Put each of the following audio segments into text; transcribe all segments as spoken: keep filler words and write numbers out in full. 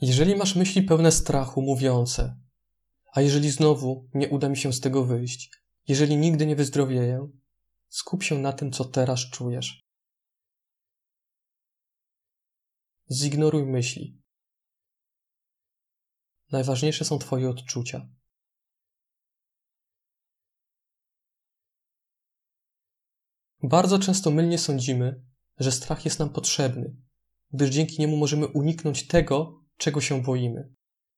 Jeżeli masz myśli pełne strachu, mówiące: a jeżeli znowu nie uda mi się z tego wyjść, jeżeli nigdy nie wyzdrowieję, skup się na tym, co teraz czujesz. Zignoruj myśli. Najważniejsze są twoje odczucia. Bardzo często mylnie sądzimy, że strach jest nam potrzebny, gdyż dzięki niemu możemy uniknąć tego, czego się boimy.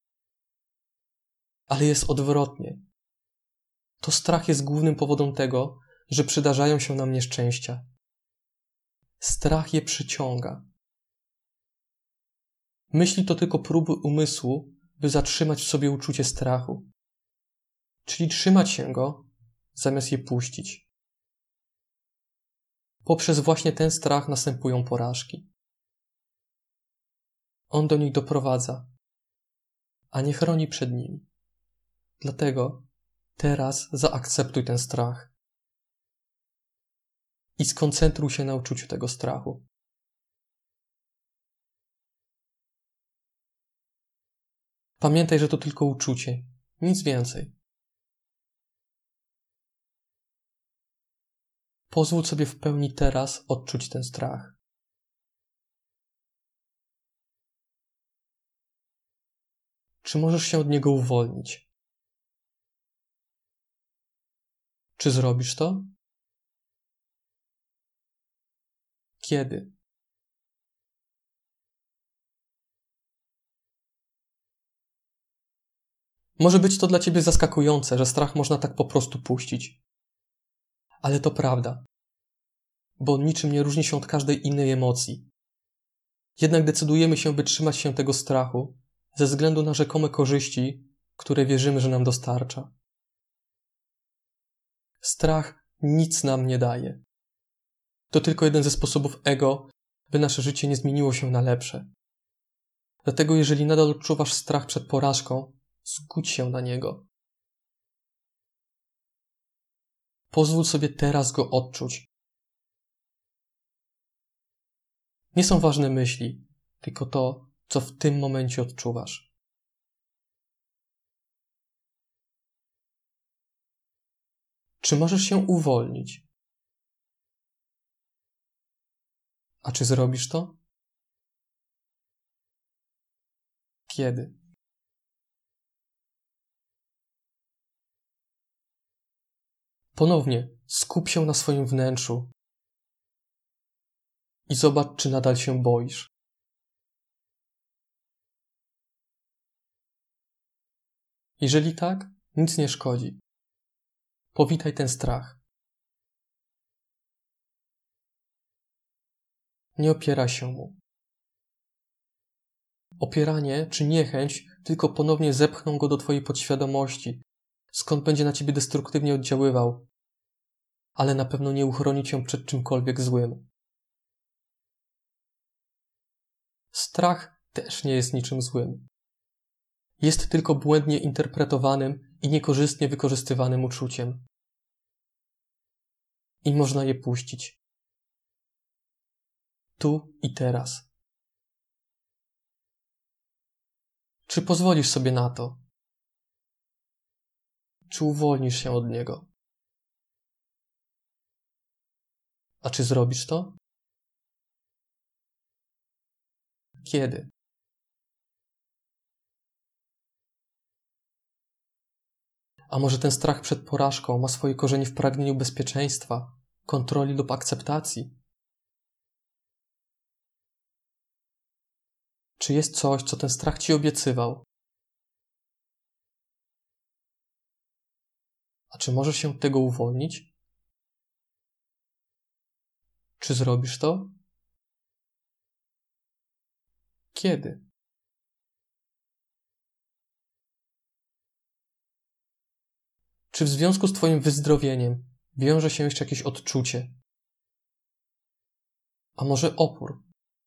Ale jest odwrotnie. To strach jest głównym powodem tego, że przydarzają się nam nieszczęścia. Strach je przyciąga. Myśli to tylko próby umysłu, by zatrzymać w sobie uczucie strachu. Czyli trzymać się go, zamiast je puścić. Poprzez właśnie ten strach następują porażki. On do nich doprowadza, a nie chroni przed nimi. Dlatego teraz zaakceptuj ten strach i skoncentruj się na uczuciu tego strachu. Pamiętaj, że to tylko uczucie, nic więcej. Pozwól sobie w pełni teraz odczuć ten strach. Czy możesz się od niego uwolnić? Czy zrobisz to? Kiedy? Może być to dla ciebie zaskakujące, że strach można tak po prostu puścić. Ale to prawda, bo on niczym nie różni się od każdej innej emocji. Jednak decydujemy się, by trzymać się tego strachu ze względu na rzekome korzyści, które wierzymy, że nam dostarcza. Strach nic nam nie daje. To tylko jeden ze sposobów ego, by nasze życie nie zmieniło się na lepsze. Dlatego jeżeli nadal odczuwasz strach przed porażką, zgódź się na niego. Pozwól sobie teraz go odczuć. Nie są ważne myśli, tylko to, co w tym momencie odczuwasz. Czy możesz się uwolnić? A czy zrobisz to? Kiedy? Ponownie skup się na swoim wnętrzu i zobacz, czy nadal się boisz. Jeżeli tak, nic nie szkodzi. Powitaj ten strach. Nie opieraj się mu. Opieranie czy niechęć tylko ponownie zepchną go do twojej podświadomości, skąd będzie na ciebie destruktywnie oddziaływał, ale na pewno nie uchroni cię przed czymkolwiek złym. Strach też nie jest niczym złym. Jest tylko błędnie interpretowanym i niekorzystnie wykorzystywanym uczuciem. I można je puścić. Tu i teraz. Czy pozwolisz sobie na to? Czy uwolnisz się od niego? A czy zrobisz to? Kiedy? A może ten strach przed porażką ma swoje korzenie w pragnieniu bezpieczeństwa, kontroli lub akceptacji? Czy jest coś, co ten strach ci obiecywał? A czy możesz się od tego uwolnić? Czy zrobisz to? Kiedy? Czy w związku z twoim wyzdrowieniem wiąże się jeszcze jakieś odczucie? A może opór?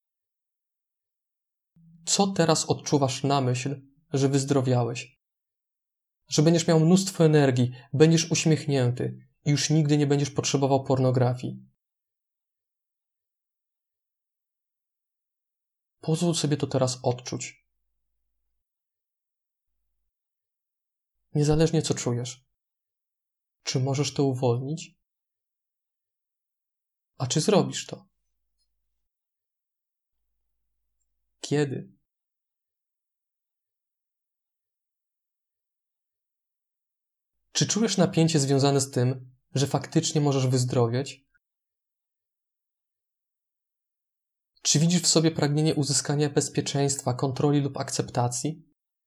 Co teraz odczuwasz na myśl, że wyzdrowiałeś? Że będziesz miał mnóstwo energii, będziesz uśmiechnięty i już nigdy nie będziesz potrzebował pornografii. Pozwól sobie to teraz odczuć. Niezależnie co czujesz. Czy możesz to uwolnić? A czy zrobisz to? Kiedy? Czy czujesz napięcie związane z tym, że faktycznie możesz wyzdrowieć? Czy widzisz w sobie pragnienie uzyskania bezpieczeństwa, kontroli lub akceptacji?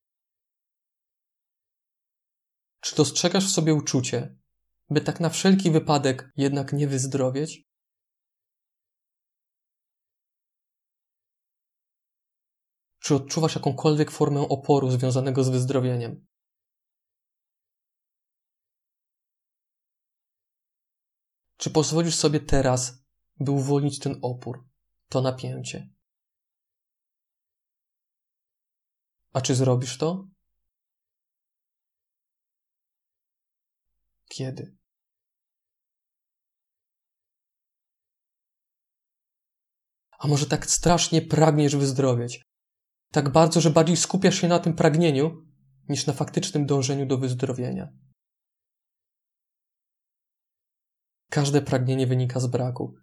Czy dostrzegasz w sobie uczucie, by tak na wszelki wypadek jednak nie wyzdrowieć? Czy odczuwasz jakąkolwiek formę oporu związanego z wyzdrowieniem? Czy pozwolisz sobie teraz, by uwolnić ten opór, to napięcie? A czy zrobisz to? Kiedy? A może tak strasznie pragniesz wyzdrowieć? Tak bardzo, że bardziej skupiasz się na tym pragnieniu, niż na faktycznym dążeniu do wyzdrowienia. Każde pragnienie wynika z braku.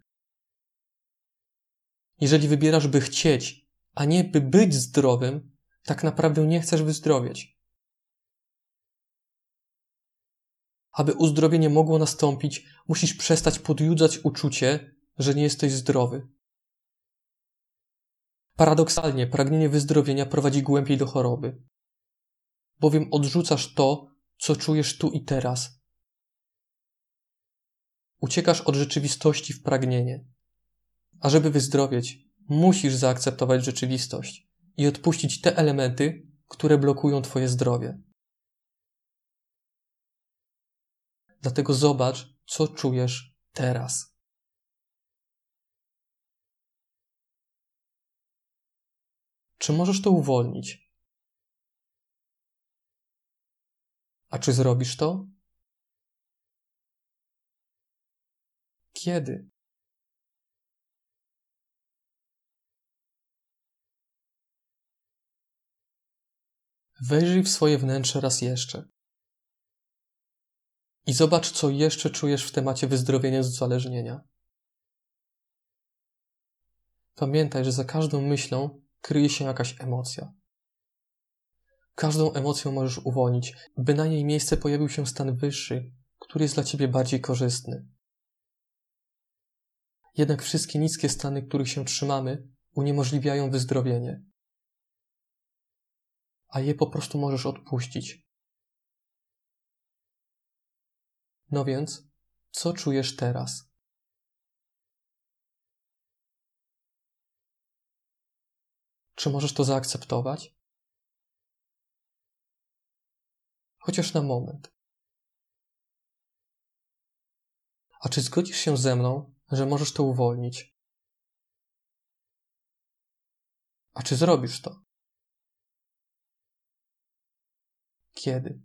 Jeżeli wybierasz, by chcieć, a nie by być zdrowym, tak naprawdę nie chcesz wyzdrowieć. Aby uzdrowienie mogło nastąpić, musisz przestać podjudzać uczucie, że nie jesteś zdrowy. Paradoksalnie, pragnienie wyzdrowienia prowadzi głębiej do choroby, bowiem odrzucasz to, co czujesz tu i teraz. Uciekasz od rzeczywistości w pragnienie. A żeby wyzdrowieć, musisz zaakceptować rzeczywistość i odpuścić te elementy, które blokują twoje zdrowie. Dlatego zobacz, co czujesz teraz. Czy możesz to uwolnić? A czy zrobisz to? Kiedy? Wejrzyj w swoje wnętrze raz jeszcze. I zobacz, co jeszcze czujesz w temacie wyzdrowienia z uzależnienia. Pamiętaj, że za każdą myślą kryje się jakaś emocja. Każdą emocją możesz uwolnić, by na jej miejsce pojawił się stan wyższy, który jest dla ciebie bardziej korzystny. Jednak wszystkie niskie stany, których się trzymamy, uniemożliwiają wyzdrowienie. A je po prostu możesz odpuścić. No więc, co czujesz teraz? Czy możesz to zaakceptować? Chociaż na moment. A czy zgodzisz się ze mną, że możesz to uwolnić? A czy zrobisz to? Kiedy?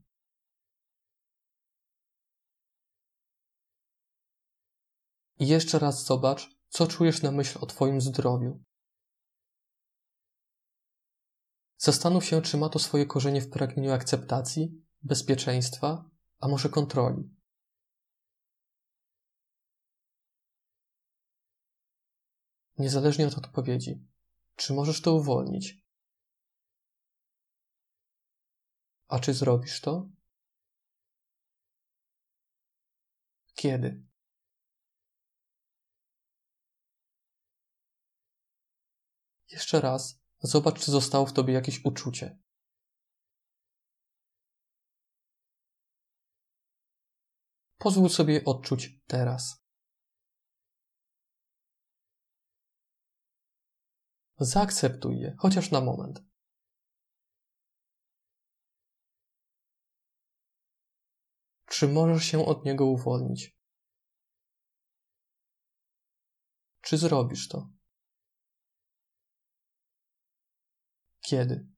I jeszcze raz zobacz, co czujesz na myśl o twoim zdrowiu. Zastanów się, czy ma to swoje korzenie w pragnieniu akceptacji, bezpieczeństwa, a może kontroli. Niezależnie od odpowiedzi, czy możesz to uwolnić? A czy zrobisz to? Kiedy? Jeszcze raz, zobacz, czy zostało w tobie jakieś uczucie. Pozwól sobie je odczuć teraz. Zaakceptuj je, chociaż na moment. Czy możesz się od niego uwolnić? Czy zrobisz to? Kiedy?